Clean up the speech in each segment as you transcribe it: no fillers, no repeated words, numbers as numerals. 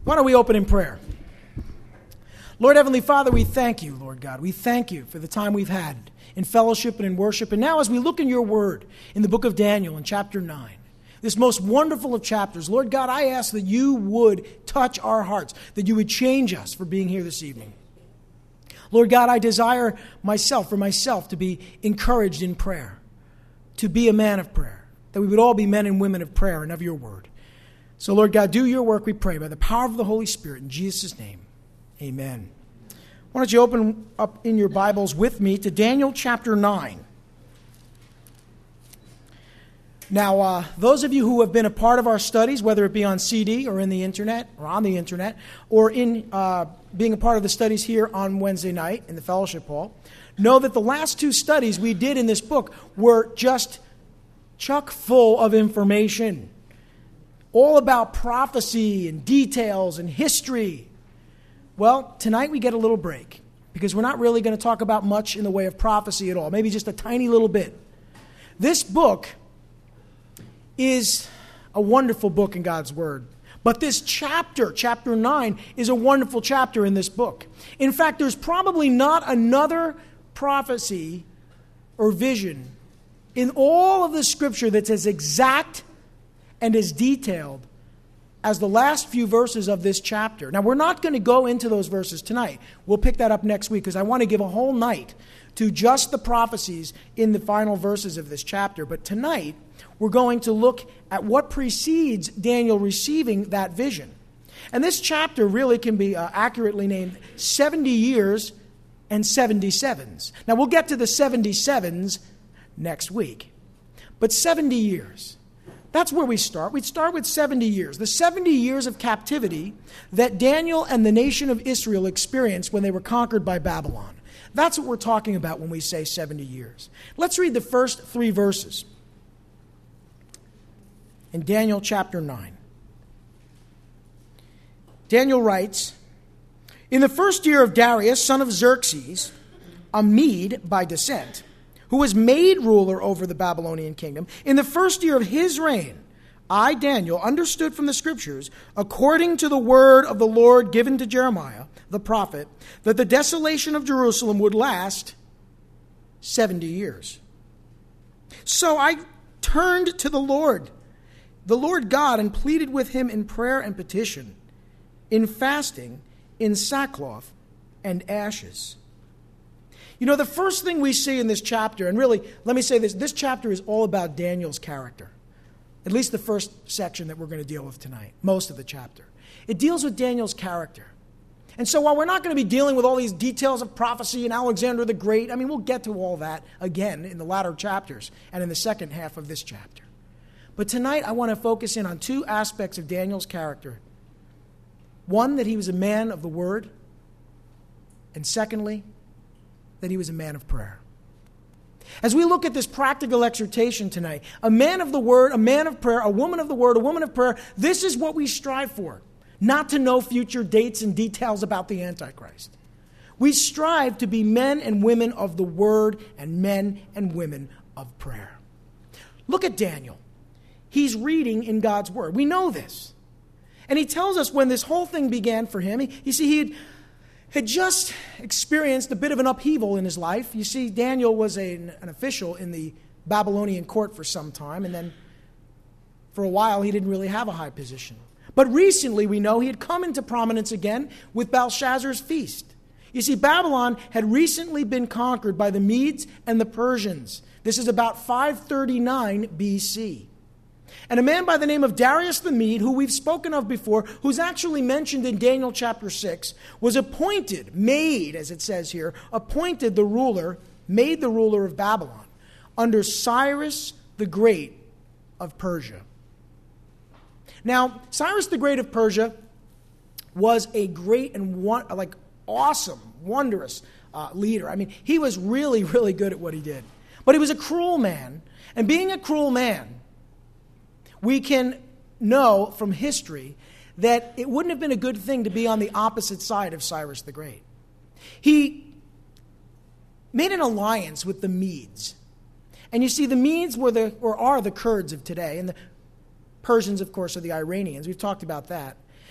Why don't we open in prayer? Lord Heavenly Father, we thank you, Lord God. We thank you for the time we've had in fellowship and in worship. And now as we look in your word in the book of Daniel in chapter 9, this most wonderful of chapters, Lord God, I ask that you would touch our hearts, that you would change us for being here this evening. Lord God, I desire for myself to be encouraged in prayer, to be a man of prayer, that we would all be men and women of prayer and of your word. So, Lord God, do your work, we pray, by the power of the Holy Spirit. In Jesus' name, amen. Why don't you open up in your Bibles with me to Daniel chapter 9. Now, those of you who have been a part of our studies, whether it be on CD or in the internet, or on the internet, or in being a part of the studies here on Wednesday night in the fellowship hall, know that the last two studies we did in this book were just chock full of information, all about prophecy and details and history. Well, tonight we get a little break because we're not really going to talk about much in the way of prophecy at all, maybe just a tiny little bit. This book is a wonderful book in God's Word. But this chapter 9, is a wonderful chapter in this book. In fact, there's probably not another prophecy or vision in all of the Scripture that's as exact and as detailed as the last few verses of this chapter. Now, we're not going to go into those verses tonight. We'll pick that up next week because I want to give a whole night to just the prophecies in the final verses of this chapter. But tonight, we're going to look at what precedes Daniel receiving that vision. And this chapter really can be accurately named 70 years and 77s. Now, we'll get to the 77s next week. But 70 years, that's where we start. We start with 70 years. The 70 years of captivity that Daniel and the nation of Israel experienced when they were conquered by Babylon. That's what we're talking about when we say 70 years. Let's read the first 3 verses in Daniel chapter 9. Daniel writes, "In the first year of Darius, son of Xerxes, a Mede by descent, who was made ruler over the Babylonian kingdom, in the first year of his reign, I, Daniel, understood from the Scriptures, according to the word of the Lord given to Jeremiah, the prophet, that the desolation of Jerusalem would last 70 years. So I turned to the Lord God, and pleaded with him in prayer and petition, in fasting, in sackcloth and ashes." You know, the first thing we see in this chapter, and really, let me say this chapter is all about Daniel's character. At least the first section that we're going to deal with tonight, most of the chapter. It deals with Daniel's character. And so while we're not going to be dealing with all these details of prophecy and Alexander the Great, we'll get to all that again in the latter chapters and in the second half of this chapter. But tonight I want to focus in on 2 aspects of Daniel's character. One, that he was a man of the word. And secondly, that he was a man of prayer. As we look at this practical exhortation tonight, a man of the word, a man of prayer, a woman of the word, a woman of prayer, this is what we strive for. Not to know future dates and details about the Antichrist. We strive to be men and women of the word and men and women of prayer. Look at Daniel. He's reading in God's word. We know this. And he tells us when this whole thing began for him. He had just experienced a bit of an upheaval in his life. You see, Daniel was an official in the Babylonian court for some time, and then for a while he didn't really have a high position. But recently, we know, he had come into prominence again with Belshazzar's feast. You see, Babylon had recently been conquered by the Medes and the Persians. This is about 539 BC. And a man by the name of Darius the Mede, who we've spoken of before, who's actually mentioned in Daniel chapter 6, was made, as it says here, made the ruler of Babylon, under Cyrus the Great of Persia. Now, Cyrus the Great of Persia was a great and awesome, wondrous leader. He was really, really good at what he did. But he was a cruel man. And being a cruel man, we can know from history that it wouldn't have been a good thing to be on the opposite side of Cyrus the Great. He made an alliance with the Medes. And you see, the Medes are the Kurds of today, and the Persians, of course, are the Iranians. We've talked about that.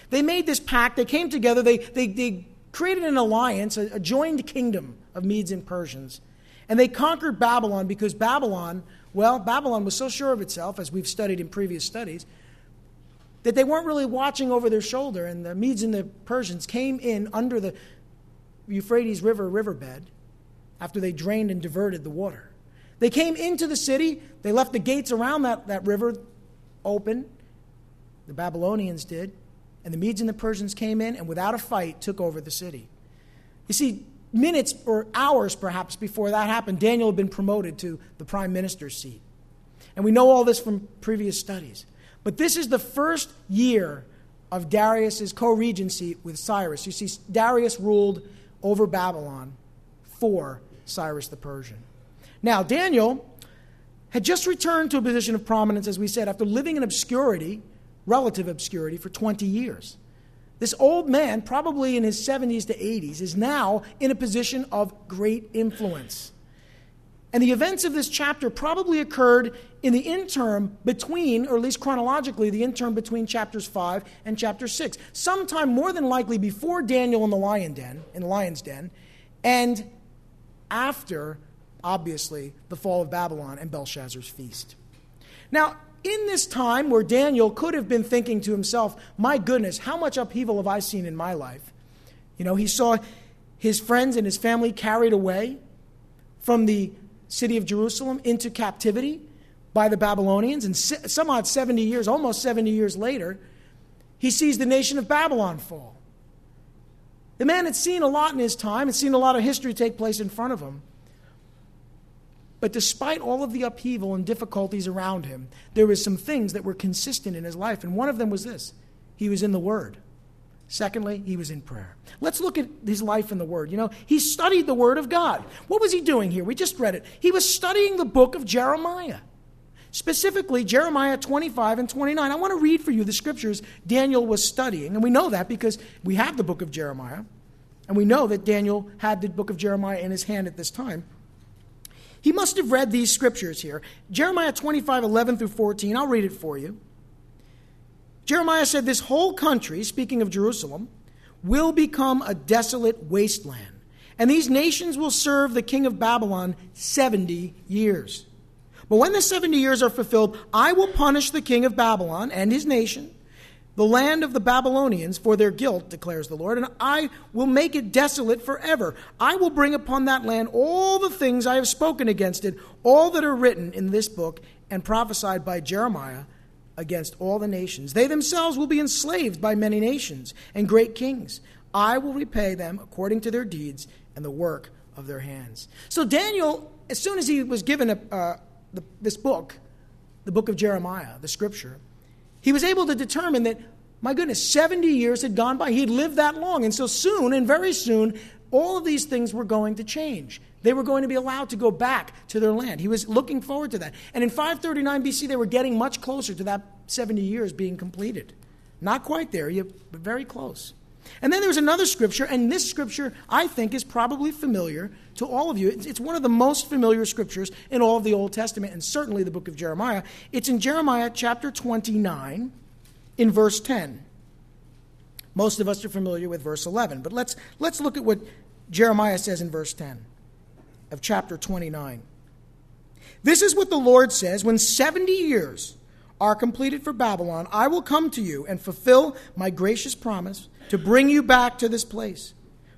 They made this pact. They came together. They created an alliance, a joined kingdom of Medes and Persians. And they conquered Babylon because Babylon was so sure of itself, as we've studied in previous studies, that they weren't really watching over their shoulder. And the Medes and the Persians came in under the Euphrates riverbed after they drained and diverted the water. They came into the city. They left the gates around that river open. The Babylonians did. And the Medes and the Persians came in and without a fight took over the city. You see, minutes or hours perhaps before that happened, Daniel had been promoted to the prime minister's seat. And we know all this from previous studies. But this is the first year of Darius's co-regency with Cyrus. You see, Darius ruled over Babylon for Cyrus the Persian. Now, Daniel had just returned to a position of prominence, as we said, after living in obscurity, relative obscurity, for 20 years. This old man, probably in his 70s to 80s, is now in a position of great influence. And the events of this chapter probably occurred in the interim between, or at least chronologically, the interim between chapters 5 and chapter 6. Sometime more than likely before Daniel in the lion's den, and after, obviously, the fall of Babylon and Belshazzar's feast. Now, in this time where Daniel could have been thinking to himself, my goodness, how much upheaval have I seen in my life? You know, he saw his friends and his family carried away from the city of Jerusalem into captivity by the Babylonians. And some odd 70 years, almost 70 years later, he sees the nation of Babylon fall. The man had seen a lot in his time, had seen a lot of history take place in front of him. But despite all of the upheaval and difficulties around him, there were some things that were consistent in his life. And one of them was this: he was in the Word. Secondly, he was in prayer. Let's look at his life in the Word. You know, he studied the Word of God. What was he doing here? We just read it. He was studying the book of Jeremiah. Specifically, Jeremiah 25 and 29. I want to read for you the scriptures Daniel was studying. And we know that because we have the book of Jeremiah. And we know that Daniel had the book of Jeremiah in his hand at this time. He must have read these scriptures here. Jeremiah 25, 11 through 14. I'll read it for you. Jeremiah said, this whole country, speaking of Jerusalem, will become a desolate wasteland. And these nations will serve the king of Babylon 70 years. But when the 70 years are fulfilled, I will punish the king of Babylon and his nation, the land of the Babylonians, for their guilt, declares the Lord, and I will make it desolate forever. I will bring upon that land all the things I have spoken against it, all that are written in this book and prophesied by Jeremiah against all the nations. They themselves will be enslaved by many nations and great kings. I will repay them according to their deeds and the work of their hands. So Daniel, as soon as he was given this book, the book of Jeremiah, the scripture, he was able to determine that, my goodness, 70 years had gone by. He had lived that long. And so soon, and very soon, all of these things were going to change. They were going to be allowed to go back to their land. He was looking forward to that. And in 539 BC, they were getting much closer to that 70 years being completed. Not quite there, but very close. And then there's another scripture, and this scripture, I think, is probably familiar to all of you. It's one of the most familiar scriptures in all of the Old Testament, and certainly the book of Jeremiah. It's in Jeremiah chapter 29, in verse 10. Most of us are familiar with verse 11, but let's look at what Jeremiah says in verse 10 of chapter 29. This is what the Lord says: when 70 years are completed for Babylon, I will come to you and fulfill my gracious promise to bring you back to this place.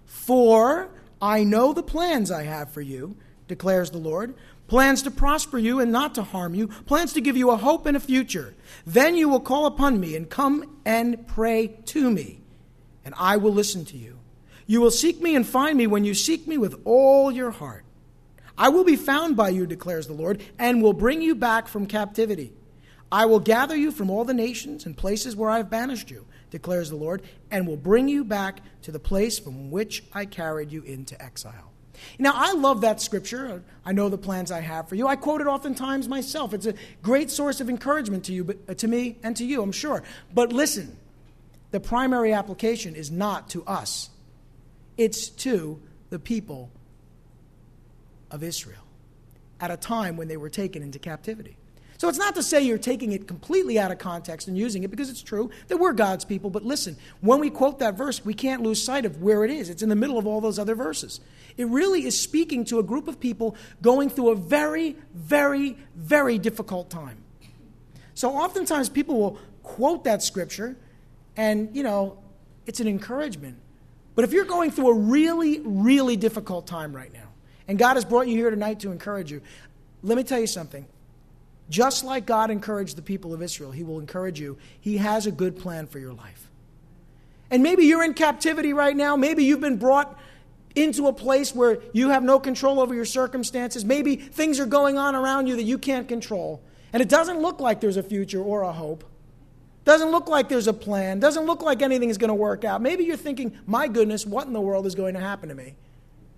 For I know the plans I have for you, declares the Lord, plans to prosper you and not to harm you, plans to give you a hope and a future. Then you will call upon me and come and pray to me, and I will listen to you. You will seek me and find me when you seek me with all your heart. I will be found by you, declares the Lord, and will bring you back from captivity. I will gather you from all the nations and places where I have banished you, declares the Lord, and will bring you back to the place from which I carried you into exile. Now, I love that scripture. I know the plans I have for you. I quote it oftentimes myself. It's a great source of encouragement to you, to me and to you, I'm sure. But listen, the primary application is not to us. It's to the people of Israel at a time when they were taken into captivity. So it's not to say you're taking it completely out of context and using it, because it's true that we're God's people. But listen, when we quote that verse, we can't lose sight of where it is. It's in the middle of all those other verses. It really is speaking to a group of people going through a very, very, very difficult time. So oftentimes people will quote that scripture and, it's an encouragement. But if you're going through a really, really difficult time right now, and God has brought you here tonight to encourage you, let me tell you something. Just like God encouraged the people of Israel, he will encourage you. He has a good plan for your life. And maybe you're in captivity right now. Maybe you've been brought into a place where you have no control over your circumstances. Maybe things are going on around you that you can't control. And it doesn't look like there's a future or a hope. Doesn't look like there's a plan. Doesn't look like anything is going to work out. Maybe you're thinking, my goodness, what in the world is going to happen to me?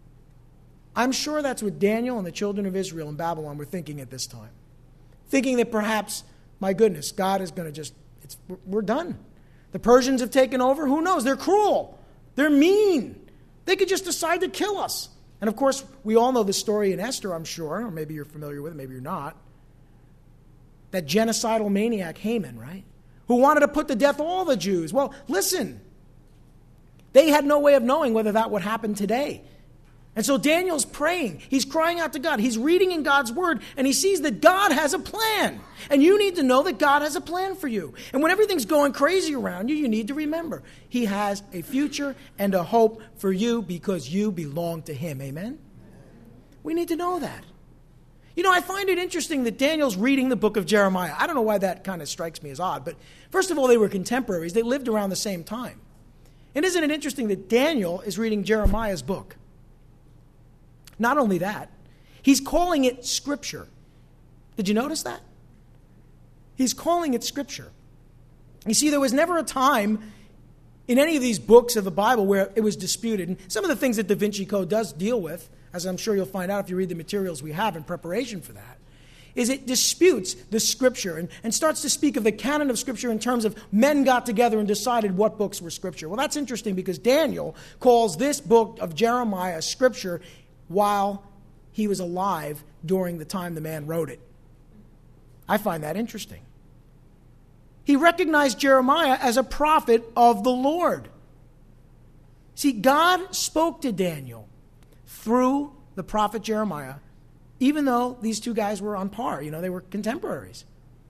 I'm sure that's what Daniel and the children of Israel in Babylon were thinking at this time. Thinking that perhaps, my goodness, God is going to we're done. The Persians have taken over. Who knows? They're cruel. They're mean. They could just decide to kill us. And of course, we all know the story in Esther, I'm sure, or maybe you're familiar with it, maybe you're not. That genocidal maniac Haman, right? Who wanted to put to death all the Jews. Well, listen, they had no way of knowing whether that would happen today. And so Daniel's praying. He's crying out to God. He's reading in God's word, and he sees that God has a plan. And you need to know that God has a plan for you. And when everything's going crazy around you, you need to remember he has a future and a hope for you because you belong to him. Amen? We need to know that. I find it interesting that Daniel's reading the book of Jeremiah. I don't know why that kind of strikes me as odd, but first of all, they were contemporaries. They lived around the same time. And isn't it interesting that Daniel is reading Jeremiah's book? Not only that, he's calling it Scripture. Did you notice that? He's calling it Scripture. You see, there was never a time in any of these books of the Bible where it was disputed. And some of the things that Da Vinci Code does deal with, as I'm sure you'll find out if you read the materials we have in preparation for that, is it disputes the Scripture and starts to speak of the canon of Scripture in terms of men got together and decided what books were Scripture. Well, that's interesting because Daniel calls this book of Jeremiah Scripture while he was alive during the time the man wrote it. I find that interesting. He recognized Jeremiah as a prophet of the Lord. See, God spoke to Daniel through the prophet Jeremiah, even though these two guys were on par. They were contemporaries.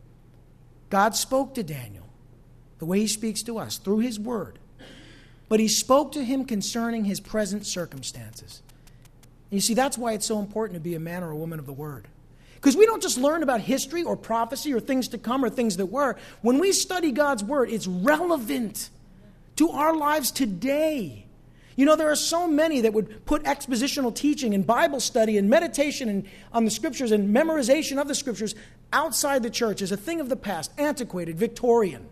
God spoke to Daniel the way he speaks to us, through his word. But he spoke to him concerning his present circumstances. And you see, that's why it's so important to be a man or a woman of the word. Because we don't just learn about history or prophecy or things to come or things that were. When we study God's word, it's relevant to our lives today. There are so many that would put expositional teaching and Bible study and meditation on the Scriptures and memorization of the Scriptures outside the church as a thing of the past, antiquated, Victorian.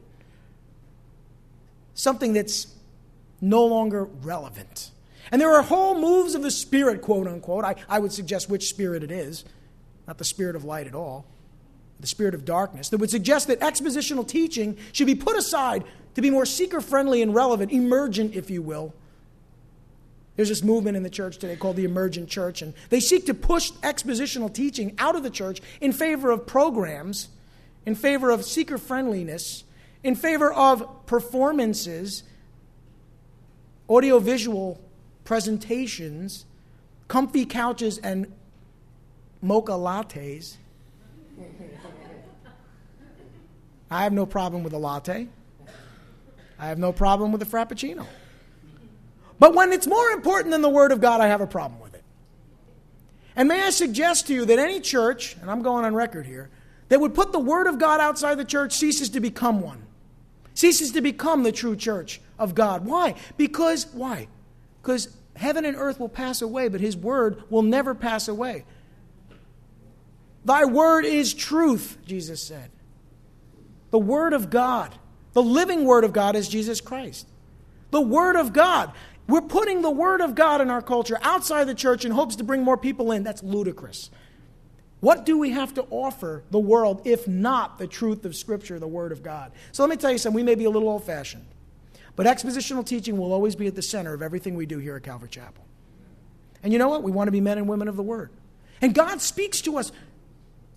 Something that's no longer relevant. And there are whole moves of the Spirit, quote unquote. I would suggest which spirit it is. Not the spirit of light at all. The spirit of darkness. That would suggest that expositional teaching should be put aside to be more seeker-friendly and relevant, emergent, if you will. There's this movement in the church today called the Emergent Church, and they seek to push expositional teaching out of the church in favor of programs, in favor of seeker-friendliness, in favor of performances, audiovisual presentations, comfy couches, and mocha lattes. I have no problem with a latte. I have no problem with a frappuccino. But when it's more important than the Word of God, I have a problem with it. And may I suggest to you that any church, and I'm going on record here, that would put the Word of God outside the church ceases to become one. Ceases to become the true church of God. Why? Because heaven and earth will pass away, but His Word will never pass away. Thy Word is truth, Jesus said. The Word of God. The living Word of God is Jesus Christ. The Word of God. We're putting the Word of God in our culture outside the church in hopes to bring more people in. That's ludicrous. What do we have to offer the world if not the truth of Scripture, the Word of God? So let me tell you something. We may be a little old-fashioned, but expositional teaching will always be at the center of everything we do here at Calvary Chapel. And you know what? We want to be men and women of the Word. And God speaks to us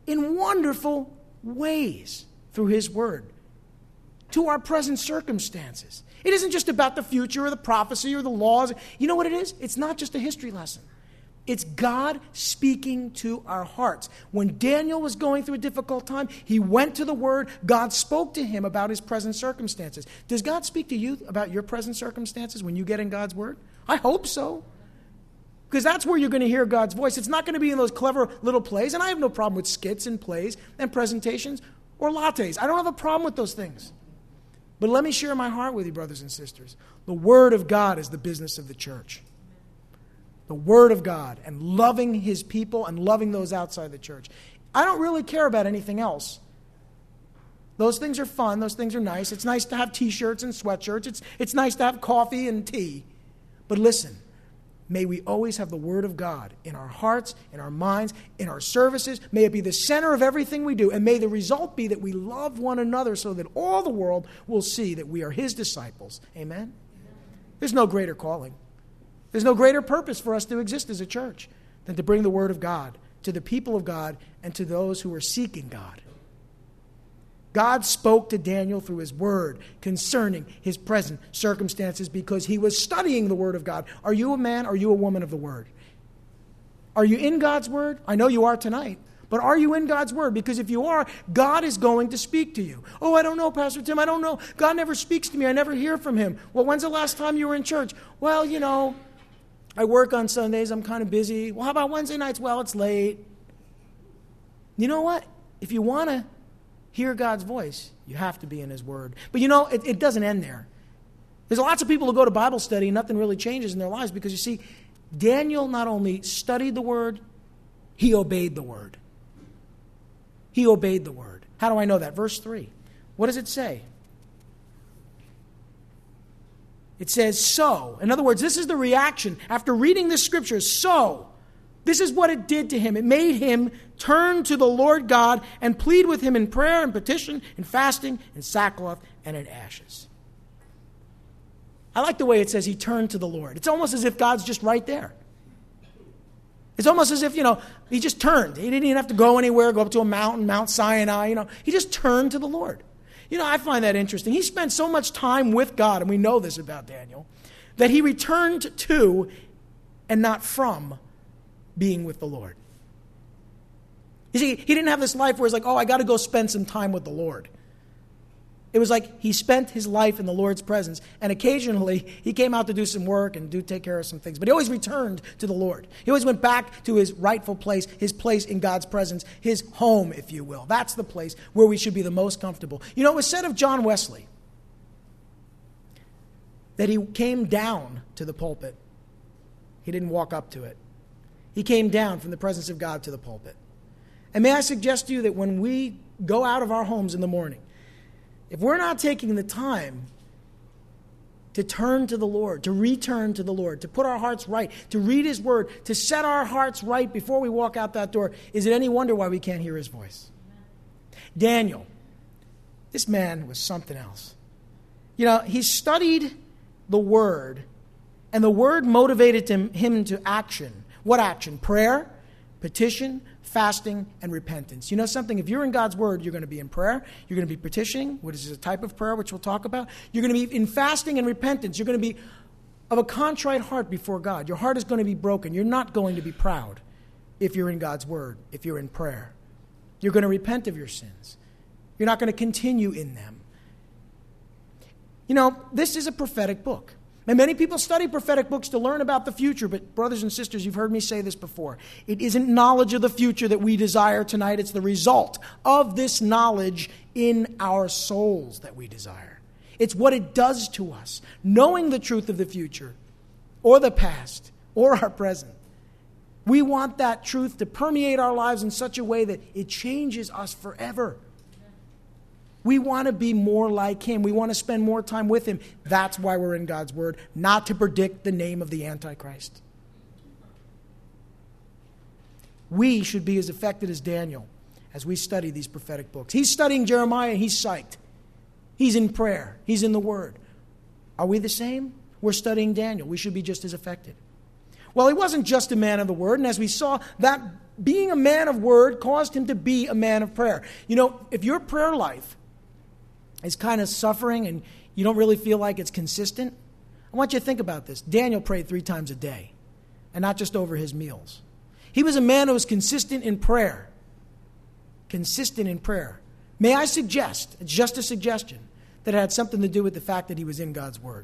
in wonderful ways through his word to our present circumstances. It isn't just about the future or the prophecy or the laws. You know what it is? It's not just a history lesson. It's God speaking to our hearts. When Daniel was going through a difficult time, he went to the Word. God spoke to him about his present circumstances. Does God speak to you about your present circumstances when you get in God's Word? I hope so. Because that's where you're going to hear God's voice. It's not going to be in those clever little plays. And I have no problem with skits and plays and presentations or lattes. I don't have a problem with those things. But let me share my heart with you, brothers and sisters. The Word of God is the business of the church. The Word of God and loving His people and loving those outside the church. I don't really care about anything else. Those things are fun. Those things are nice. It's nice to have T-shirts and sweatshirts. It's nice to have coffee and tea. But listen, may we always have the Word of God in our hearts, in our minds, in our services. May it be the center of everything we do. And may the result be that we love one another so that all the world will see that we are His disciples. Amen? There's no greater calling. There's no greater purpose for us to exist as a church than to bring the Word of God to the people of God and to those who are seeking God. God spoke to Daniel through His Word concerning his present circumstances because he was studying the Word of God. Are you a man? Are you a woman of the Word? Are you in God's Word? I know you are tonight. But are you in God's Word? Because if you are, God is going to speak to you. Oh, I don't know, Pastor Tim. I don't know. God never speaks to me. I never hear from Him. Well, when's the last time you were in church? Well, I work on Sundays. I'm kind of busy. Well, how about Wednesday nights? Well, it's late. You know what? If you want to hear God's voice, you have to be in His Word. But it doesn't end there. There's lots of people who go to Bible study and nothing really changes in their lives because, you see, Daniel not only studied the Word, he obeyed the Word. He obeyed the Word. How do I know that? Verse 3. What does it say? It says, so. In other words, this is the reaction. After reading this scripture, so. This is what it did to him. It made him turn to the Lord God and plead with Him in prayer and petition and fasting and sackcloth and in ashes. I like the way it says he turned to the Lord. It's almost as if God's just right there. It's almost as if, he just turned. He didn't even have to go anywhere, go up to a mountain, Mount Sinai. He just turned to the Lord. I find that interesting. He spent so much time with God, and we know this about Daniel, that he returned to and not from being with the Lord. You see, he didn't have this life where it's like, I got to go spend some time with the Lord. It was like he spent his life in the Lord's presence, and occasionally he came out to do some work and take care of some things, but he always returned to the Lord. He always went back to his rightful place, his place in God's presence, his home, if you will. That's the place where we should be the most comfortable. It was said of John Wesley that he came down to the pulpit. He didn't walk up to it. He came down from the presence of God to the pulpit. And may I suggest to you that when we go out of our homes in the morning, if we're not taking the time to turn to the Lord, to return to the Lord, to put our hearts right, to read His Word, to set our hearts right before we walk out that door, is it any wonder why we can't hear His voice? Daniel, this man was something else. He studied the Word, and the Word motivated him to action. What action? Prayer, petition, fasting, and repentance. You know something? If you're in God's Word, you're going to be in prayer. You're going to be petitioning, which is a type of prayer, which we'll talk about. You're going to be in fasting and repentance. You're going to be of a contrite heart before God. Your heart is going to be broken. You're not going to be proud if you're in God's Word, if you're in prayer. You're going to repent of your sins. You're not going to continue in them. This is a prophetic book. And many people study prophetic books to learn about the future, but brothers and sisters, you've heard me say this before. It isn't knowledge of the future that we desire tonight. It's the result of this knowledge in our souls that we desire. It's what it does to us, knowing the truth of the future or the past or our present. We want that truth to permeate our lives in such a way that it changes us forever. We want to be more like Him. We want to spend more time with Him. That's why we're in God's Word, not to predict the name of the Antichrist. We should be as affected as Daniel as we study these prophetic books. He's studying Jeremiah, and he's psyched. He's in prayer. He's in the Word. Are we the same? We're studying Daniel. We should be just as affected. Well, he wasn't just a man of the Word, and as we saw, that being a man of word caused him to be a man of prayer. You know, if your prayer life is kind of suffering and you don't really feel like it's consistent, I want you to think about this. Daniel prayed 3 times a day, and not just over his meals. He was a man who was consistent in prayer. Consistent in prayer. May I suggest, it's just a suggestion, that it had something to do with the fact that he was in God's Word.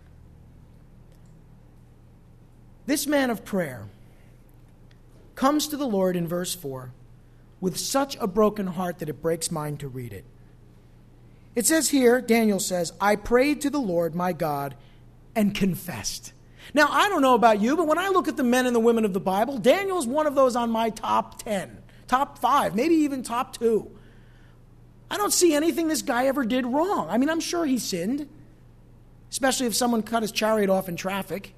This man of prayer comes to the Lord in verse 4 with such a broken heart that it breaks mine to read it. It says here, Daniel says, I prayed to the Lord my God and confessed. Now, I don't know about you, but when I look at the men and the women of the Bible, Daniel's one of those on my top 10, top 5, maybe even top 2. I don't see anything this guy ever did wrong. I mean, I'm sure he sinned, especially if someone cut his chariot off in traffic.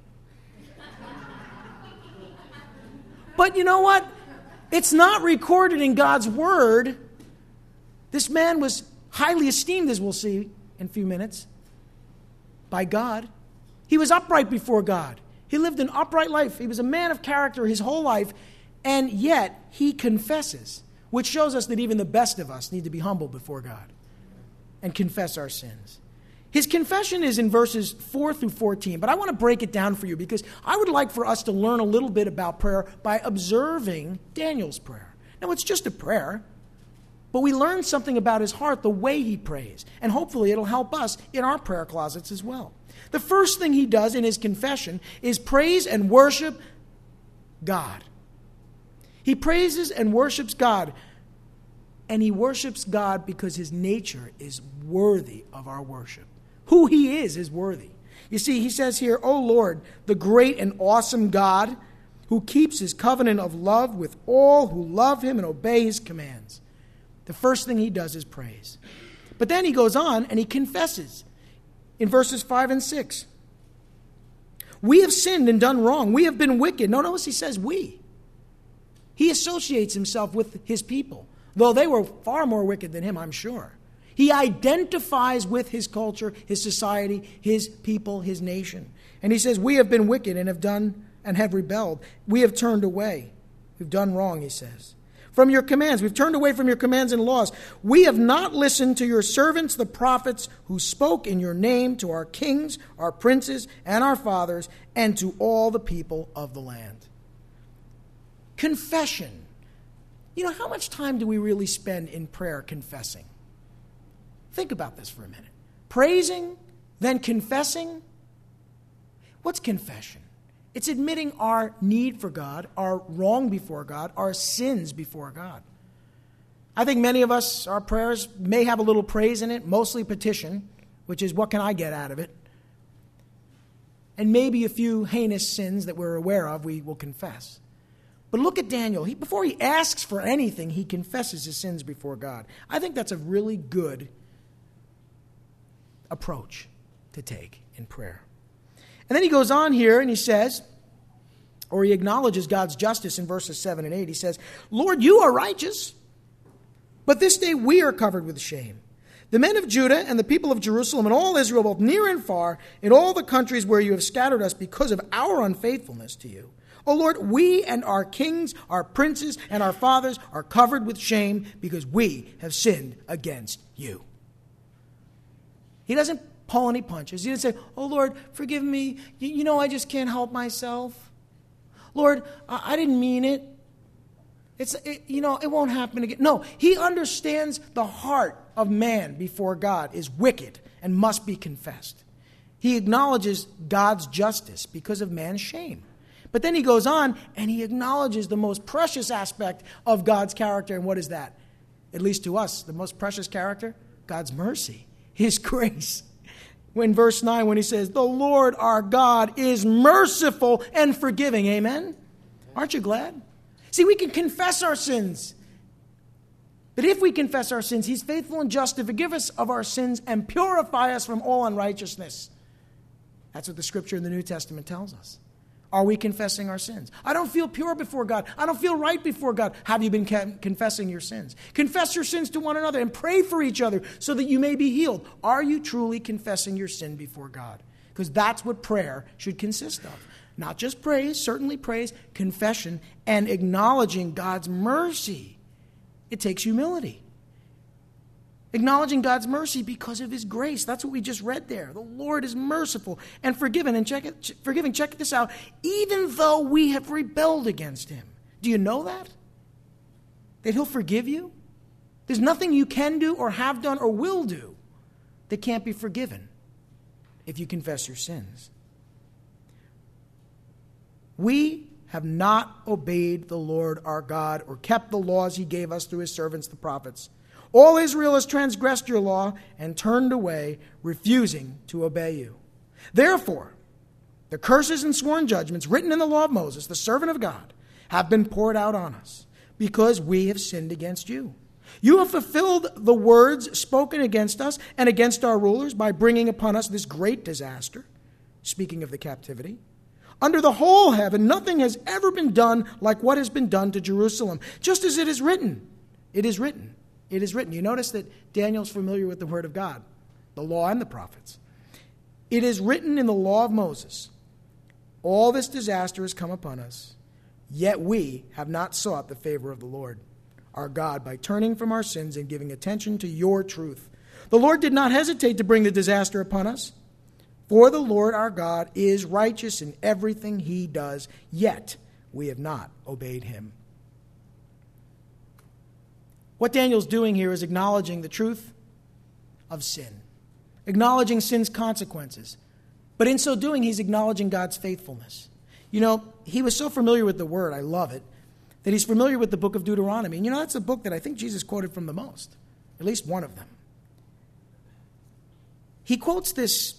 But you know what? It's not recorded in God's Word. This man was highly esteemed, as we'll see in a few minutes, by God. He was upright before God. He lived an upright life. He was a man of character his whole life, and yet he confesses, which shows us that even the best of us need to be humble before God and confess our sins. His confession is in verses 4 through 14, but I want to break it down for you because I would like for us to learn a little bit about prayer by observing Daniel's prayer. Now, it's just a prayer, but we learn something about his heart, the way he prays, and hopefully it'll help us in our prayer closets as well. The first thing he does in his confession is praise and worship God. He praises and worships God, and he worships God because his nature is worthy of our worship. Who he is worthy. You see, he says here, O Lord, the great and awesome God, who keeps his covenant of love with all who love him and obey his commands. The first thing he does is praise. But then he goes on and he confesses in verses 5 and 6. We have sinned and done wrong. We have been wicked. Notice he says we. He associates himself with his people, though they were far more wicked than him, I'm sure. He identifies with his culture, his society, his people, his nation. And he says, we have been wicked and have done and have rebelled. We have turned away. We've done wrong, he says. From your commands, we've turned away from your commands and laws. We have not listened to your servants, the prophets, who spoke in your name to our kings, our princes, and our fathers, and to all the people of the land. Confession. You know, how much time do we really spend in prayer confessing? Think about this for a minute. Praising, then confessing. What's confession? It's admitting our need for God, our wrong before God, our sins before God. I think many of us, our prayers may have a little praise in it, mostly petition, which is what can I get out of it? And maybe a few heinous sins that we're aware of we will confess. But look at Daniel. Before he asks for anything, he confesses his sins before God. I think that's a really good approach to take in prayer. And then he goes on here and he says, or he acknowledges God's justice in verses 7 and 8. He says, Lord, you are righteous, but this day we are covered with shame. The men of Judah and the people of Jerusalem and all Israel, both near and far, in all the countries where you have scattered us because of our unfaithfulness to you. O Lord, we and our kings, our princes, and our fathers are covered with shame because we have sinned against you. He doesn't pull any punches. He doesn't say, oh, Lord, forgive me. You know, I just can't help myself. Lord, I didn't mean it. It won't happen again. No, he understands the heart of man before God is wicked and must be confessed. He acknowledges God's justice because of man's shame. But then he goes on and he acknowledges the most precious aspect of God's character. And what is that? At least to us, the most precious character? God's mercy, his grace. When verse 9, when he says, the Lord our God is merciful and forgiving. Amen? Aren't you glad? See, we can confess our sins. But if we confess our sins, he's faithful and just to forgive us of our sins and purify us from all unrighteousness. That's what the scripture in the New Testament tells us. Are we confessing our sins? I don't feel pure before God. I don't feel right before God. Have you been confessing your sins? Confess your sins to one another and pray for each other so that you may be healed. Are you truly confessing your sin before God? Because that's what prayer should consist of. Not just praise, certainly praise, confession, and acknowledging God's mercy. It takes humility. Acknowledging God's mercy because of his grace. That's what we just read there. The Lord is merciful and forgiving. And check this out. Even though we have rebelled against him. Do you know that? That he'll forgive you? There's nothing you can do or have done or will do that can't be forgiven if you confess your sins. We have not obeyed the Lord our God or kept the laws he gave us through his servants, the prophets. All Israel has transgressed your law and turned away, refusing to obey you. Therefore, the curses and sworn judgments written in the law of Moses, the servant of God, have been poured out on us because we have sinned against you. You have fulfilled the words spoken against us and against our rulers by bringing upon us this great disaster. Speaking of the captivity. Under the whole heaven, nothing has ever been done like what has been done to Jerusalem. Just as it is written. It is written. It is written. You notice that Daniel's familiar with the word of God, the law and the prophets. It is written in the law of Moses. All this disaster has come upon us, yet we have not sought the favor of the Lord, our God, by turning from our sins and giving attention to your truth. The Lord did not hesitate to bring the disaster upon us, for the Lord our God is righteous in everything he does, yet we have not obeyed him. What Daniel's doing here is acknowledging the truth of sin, acknowledging sin's consequences. But in so doing, he's acknowledging God's faithfulness. You know, he was so familiar with the word, I love it, that he's familiar with the book of Deuteronomy. And you know, that's a book that I think Jesus quoted from the most, at least one of them. He quotes this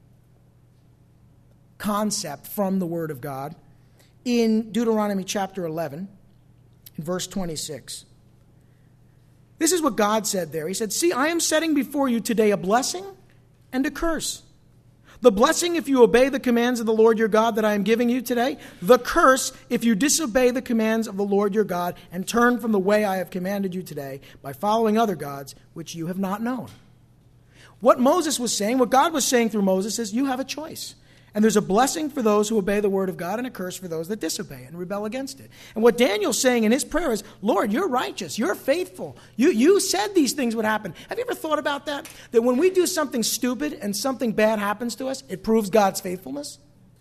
concept from the word of God in Deuteronomy chapter 11, in verse 26. This is what God said there. He said, "See, I am setting before you today a blessing and a curse. The blessing if you obey the commands of the Lord your God that I am giving you today. The curse if you disobey the commands of the Lord your God and turn from the way I have commanded you today by following other gods which you have not known." What Moses was saying, what God was saying through Moses is you have a choice. And there's a blessing for those who obey the word of God and a curse for those that disobey and rebel against it. And what Daniel's saying in his prayer is, Lord, you're righteous. You're faithful. You said these things would happen. Have you ever thought about that? That when we do something stupid and something bad happens to us, it proves God's faithfulness?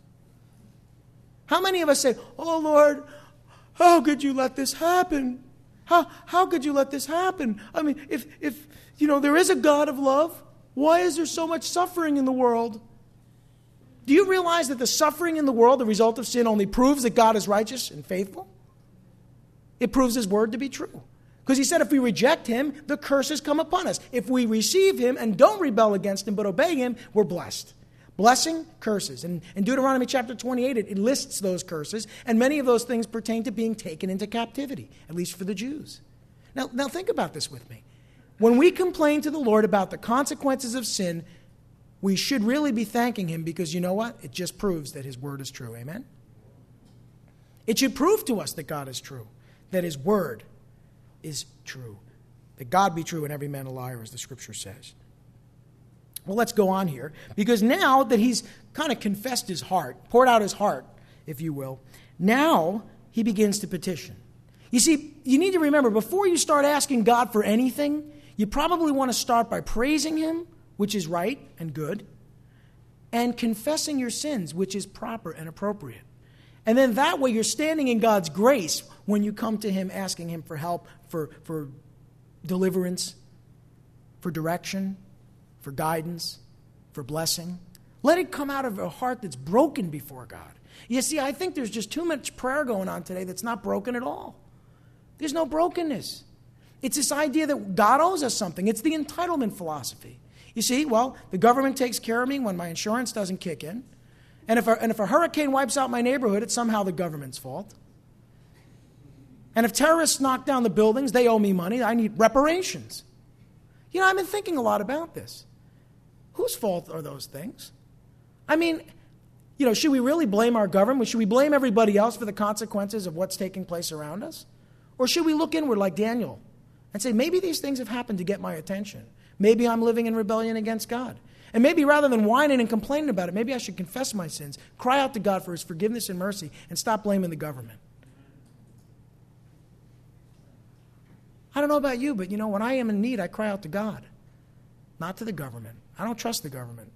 How many of us say, oh, Lord, how could you let this happen? How could you let this happen? I mean, if there is a God of love, why is there so much suffering in the world? Do you realize that the suffering in the world, the result of sin, only proves that God is righteous and faithful? It proves his word to be true. Because he said if we reject him, the curses come upon us. If we receive him and don't rebel against him but obey him, we're blessed. Blessing, curses. And in Deuteronomy chapter 28, it lists those curses, and many of those things pertain to being taken into captivity, at least for the Jews. Now think about this with me. When we complain to the Lord about the consequences of sin, we should really be thanking him because you know what? It just proves that his word is true. Amen? It should prove to us that God is true, that his word is true, that God be true and every man a liar, as the scripture says. Well, let's go on here, because now that he's kind of confessed his heart, poured out his heart, if you will, now he begins to petition. You see, you need to remember, before you start asking God for anything, you probably want to start by praising him, which is right and good, and confessing your sins, which is proper and appropriate. And then that way you're standing in God's grace when you come to him asking him for help, for deliverance, for direction, for guidance, for blessing. Let it come out of a heart that's broken before God. You see, I think there's just too much prayer going on today that's not broken at all. There's no brokenness. It's this idea that God owes us something. It's the entitlement philosophy. You see, well, the government takes care of me when my insurance doesn't kick in. And if a hurricane wipes out my neighborhood, it's somehow the government's fault. And if terrorists knock down the buildings, they owe me money. I need reparations. You know, I've been thinking a lot about this. Whose fault are those things? I mean, should we really blame our government? Should we blame everybody else for the consequences of what's taking place around us? Or should we look inward like Daniel and say, maybe these things have happened to get my attention. Maybe I'm living in rebellion against God. And maybe rather than whining and complaining about it, maybe I should confess my sins, cry out to God for his forgiveness and mercy, and stop blaming the government. I don't know about you, but when I am in need, I cry out to God, not to the government. I don't trust the government.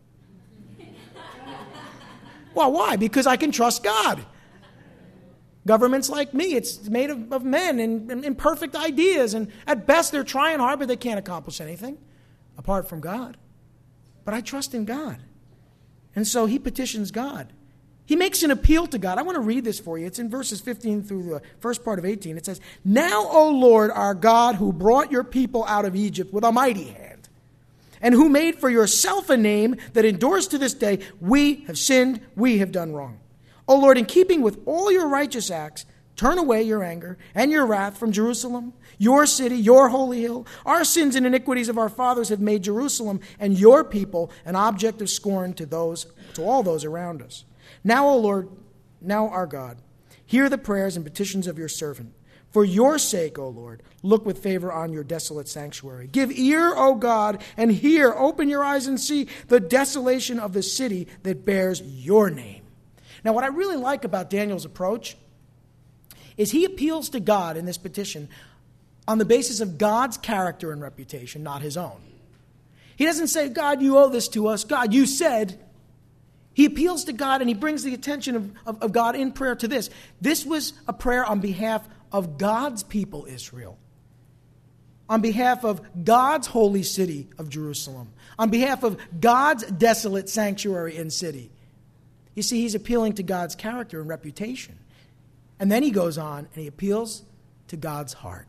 Well, why? Because I can trust God. Government's like me. It's made of men and imperfect ideas. And at best, they're trying hard, but they can't accomplish anything apart from God. But I trust in God. And so he petitions God. He makes an appeal to God. I want to read this for you. It's in verses 15 through the first part of 18. It says, "Now, O Lord, our God, who brought your people out of Egypt with a mighty hand, and who made for yourself a name that endures to this day, we have sinned, we have done wrong. O Lord, in keeping with all your righteous acts, turn away your anger and your wrath from Jerusalem, your city, your holy hill. Our sins and iniquities of our fathers have made Jerusalem and your people an object of scorn to all those around us. Now, O Lord, now our God, hear the prayers and petitions of your servant. For your sake, O Lord, look with favor on your desolate sanctuary. Give ear, O God, and hear. Open your eyes and see the desolation of the city that bears your name." Now, what I really like about Daniel's approach is he appeals to God in this petition on the basis of God's character and reputation, not his own. He doesn't say, "God, you owe this to us. God, you said." He appeals to God and he brings the attention of God in prayer to this. This was a prayer on behalf of God's people, Israel. On behalf of God's holy city of Jerusalem. On behalf of God's desolate sanctuary and city. You see, he's appealing to God's character and reputation. And then he goes on and he appeals to God's heart.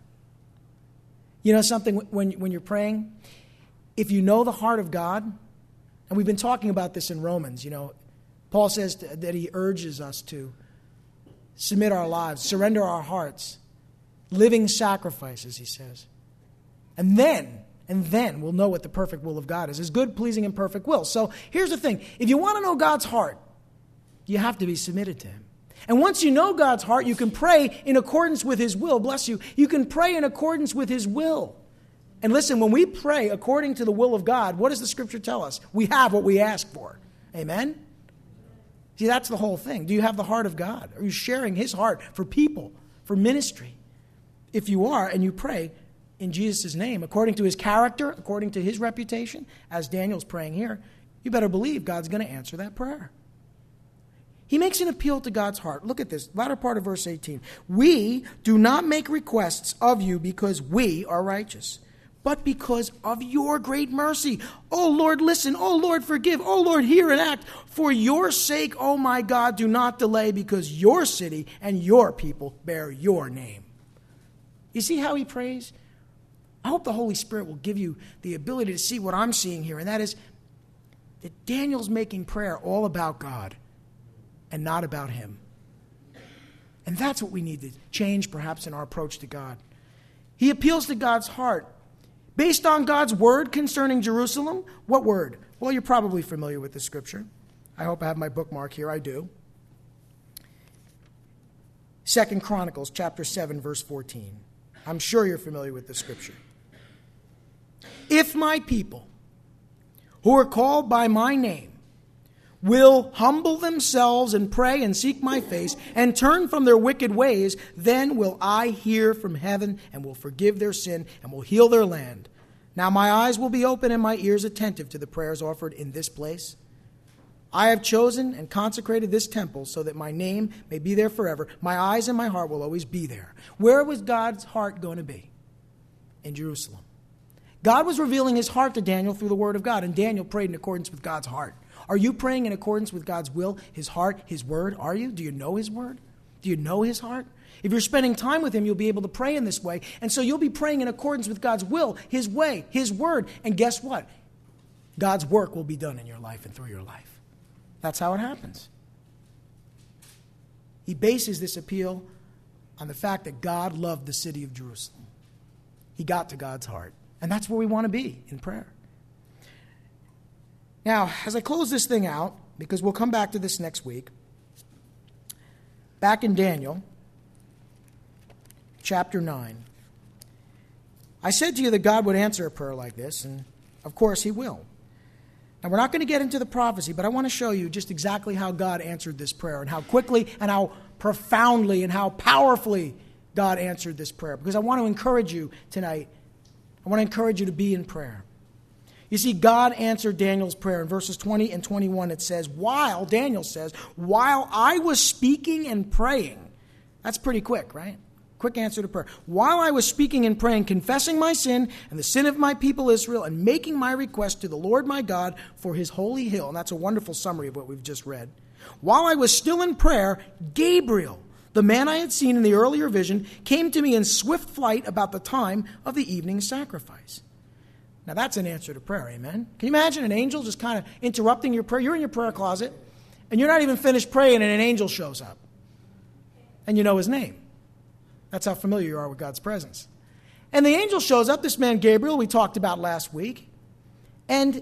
You know something, when you're praying, if you know the heart of God, and we've been talking about this in Romans, Paul says that he urges us to submit our lives, surrender our hearts, living sacrifices, he says. And then we'll know what the perfect will of God is, his good, pleasing, and perfect will. So here's the thing. If you want to know God's heart, you have to be submitted to him. And once you know God's heart, you can pray in accordance with his will. Bless you. You can pray in accordance with his will. And listen, when we pray according to the will of God, what does the scripture tell us? We have what we ask for. Amen? See, that's the whole thing. Do you have the heart of God? Are you sharing his heart for people, for ministry? If you are, and you pray in Jesus' name, according to his character, according to his reputation, as Daniel's praying here, you better believe God's going to answer that prayer. He makes an appeal to God's heart. Look at this, latter part of verse 18. "We do not make requests of you because we are righteous, but because of your great mercy. O Lord, listen. O Lord, forgive. O Lord, hear and act. For your sake, O my God, do not delay, because your city and your people bear your name." You see how he prays? I hope the Holy Spirit will give you the ability to see what I'm seeing here, and that is that Daniel's making prayer all about God and not about him. And that's what we need to change, perhaps, in our approach to God. He appeals to God's heart. Based on God's word concerning Jerusalem, what word? Well, you're probably familiar with the scripture. I hope I have my bookmark here. I do. 2 Chronicles chapter 7, verse 14. I'm sure you're familiar with the scripture. "If my people, who are called by my name, will humble themselves and pray and seek my face and turn from their wicked ways, then will I hear from heaven and will forgive their sin and will heal their land. Now my eyes will be open and my ears attentive to the prayers offered in this place. I have chosen and consecrated this temple so that my name may be there forever. My eyes and my heart will always be there." Where was God's heart going to be? In Jerusalem. God was revealing his heart to Daniel through the word of God, and Daniel prayed in accordance with God's heart. Are you praying in accordance with God's will, his heart, his word? Are you? Do you know his word? Do you know his heart? If you're spending time with him, you'll be able to pray in this way. And so you'll be praying in accordance with God's will, his way, his word. And guess what? God's work will be done in your life and through your life. That's how it happens. He bases this appeal on the fact that God loved the city of Jerusalem. He got to God's heart. And that's where we want to be in prayer. Now, as I close this thing out, because we'll come back to this next week, back in Daniel, chapter 9, I said to you that God would answer a prayer like this, and of course he will. Now, we're not going to get into the prophecy, but I want to show you just exactly how God answered this prayer and how quickly and how profoundly and how powerfully God answered this prayer. Because I want to encourage you tonight. I want to encourage you to be in prayer. You see, God answered Daniel's prayer. In verses 20 and 21, it says, Daniel says, while I was speaking and praying. That's pretty quick, right? Quick answer to prayer. While I was speaking and praying, confessing my sin and the sin of my people Israel, and making my request to the Lord my God for his holy hill. And that's a wonderful summary of what we've just read. While I was still in prayer, Gabriel, the man I had seen in the earlier vision, came to me in swift flight about the time of the evening sacrifice. Now that's an answer to prayer, amen? Can you imagine an angel just kind of interrupting your prayer? You're in your prayer closet, and you're not even finished praying, and an angel shows up. And you know his name. That's how familiar you are with God's presence. And the angel shows up, this man Gabriel we talked about last week, and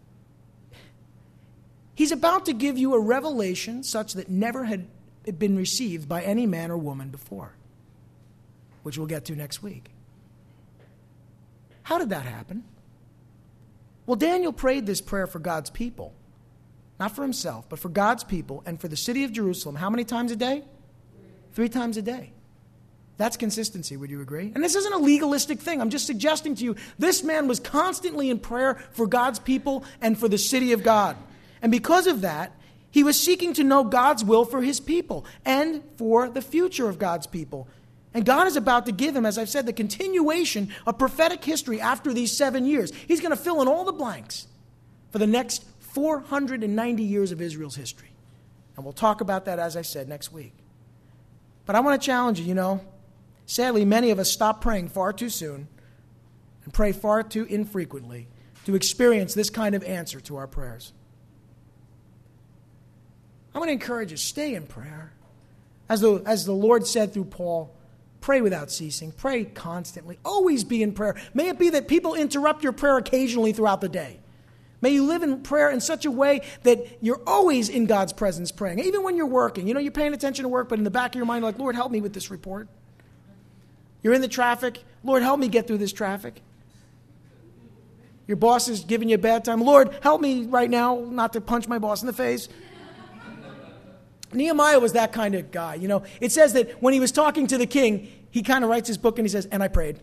he's about to give you a revelation such that never had been received by any man or woman before, which we'll get to next week. How did that happen? Well, Daniel prayed this prayer for God's people, not for himself, but for God's people and for the city of Jerusalem. How many times a day? 3 times a day. That's consistency, would you agree? And this isn't a legalistic thing. I'm just suggesting to you, this man was constantly in prayer for God's people and for the city of God. And because of that, he was seeking to know God's will for his people and for the future of God's people. And God is about to give him, as I've said, the continuation of prophetic history after these 7 years. He's going to fill in all the blanks for the next 490 years of Israel's history. And we'll talk about that, as I said, next week. But I want to challenge you, sadly, many of us stop praying far too soon and pray far too infrequently to experience this kind of answer to our prayers. I want to encourage you, stay in prayer. As the Lord said through Paul, pray without ceasing, pray constantly, always be in prayer. May it be that people interrupt your prayer occasionally throughout the day. May you live in prayer in such a way that you're always in God's presence praying. Even when you're working, you're paying attention to work, but in the back of your mind, you're like, Lord, help me with this report. You're in the traffic. Lord, help me get through this traffic. Your boss is giving you a bad time. Lord, help me right now not to punch my boss in the face. Nehemiah was that kind of guy. It says that when he was talking to the king, he kind of writes his book and he says, and I prayed.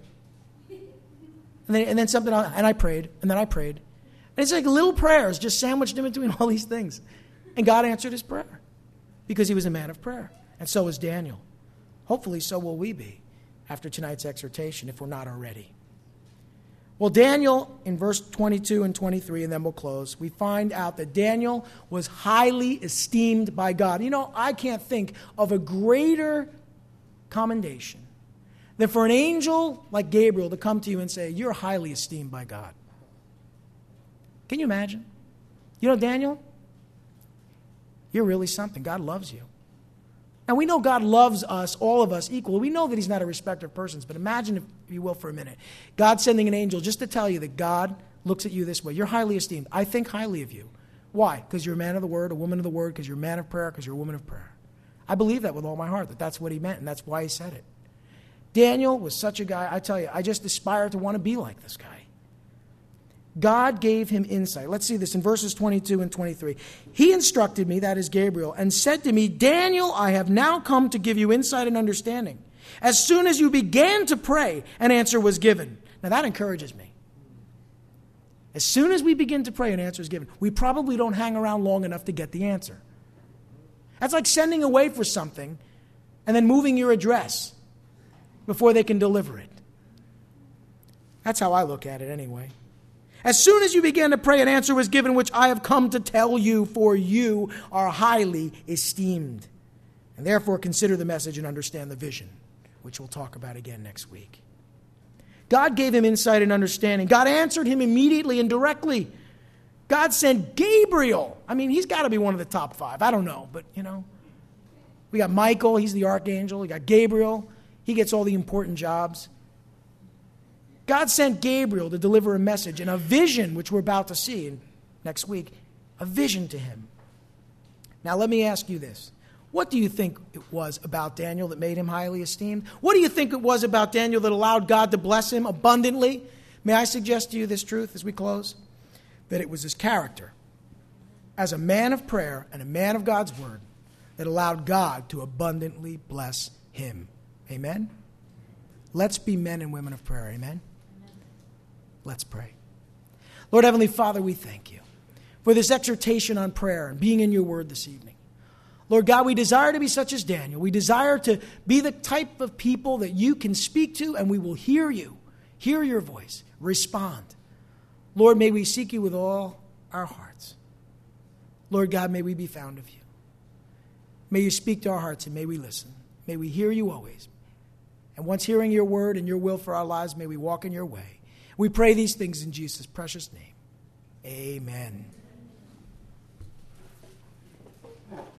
And then something else, and I prayed, and then I prayed. And it's like little prayers just sandwiched in between all these things. And God answered his prayer because he was a man of prayer. And so was Daniel. Hopefully so will we be after tonight's exhortation, if we're not already. Well, Daniel, in verse 22 and 23, and then we'll close, we find out that Daniel was highly esteemed by God. I can't think of a greater commendation than for an angel like Gabriel to come to you and say, you're highly esteemed by God. Can you imagine? Daniel, you're really something. God loves you. And we know God loves us, all of us, equally. We know that he's not a respecter of persons, but imagine, if you will, for a minute, God sending an angel just to tell you that God looks at you this way. You're highly esteemed. I think highly of you. Why? Because you're a man of the word, a woman of the word, because you're a man of prayer, because you're a woman of prayer. I believe that with all my heart, that that's what he meant, and that's why he said it. Daniel was such a guy, I tell you, I just aspire to want to be like this guy. God gave him insight. Let's see this in verses 22 and 23. He instructed me, that is Gabriel, and said to me, Daniel, I have now come to give you insight and understanding. As soon as you began to pray, an answer was given. Now that encourages me. As soon as we begin to pray, an answer is given. We probably don't hang around long enough to get the answer. That's like sending away for something and then moving your address before they can deliver it. That's how I look at it anyway. As soon as you began to pray, an answer was given, which I have come to tell you, for you are highly esteemed. And therefore consider the message and understand the vision, which we'll talk about again next week. God gave him insight and understanding. God answered him immediately and directly. God sent Gabriel. He's got to be one of the top 5. I don't know, but we got Michael, he's the archangel. We got Gabriel, he gets all the important jobs. God sent Gabriel to deliver a message and a vision, which we're about to see next week, a vision to him. Now, let me ask you this. What do you think it was about Daniel that made him highly esteemed? What do you think it was about Daniel that allowed God to bless him abundantly? May I suggest to you this truth as we close? That it was his character as a man of prayer and a man of God's word that allowed God to abundantly bless him. Amen? Let's be men and women of prayer. Amen? Let's pray. Lord Heavenly Father, we thank you for this exhortation on prayer and being in your word this evening. Lord God, we desire to be such as Daniel. We desire to be the type of people that you can speak to, and we will hear you, hear your voice, respond. Lord, may we seek you with all our hearts. Lord God, may we be found of you. May you speak to our hearts, and may we listen. May we hear you always. And once hearing your word and your will for our lives, may we walk in your way. We pray these things in Jesus' precious name. Amen.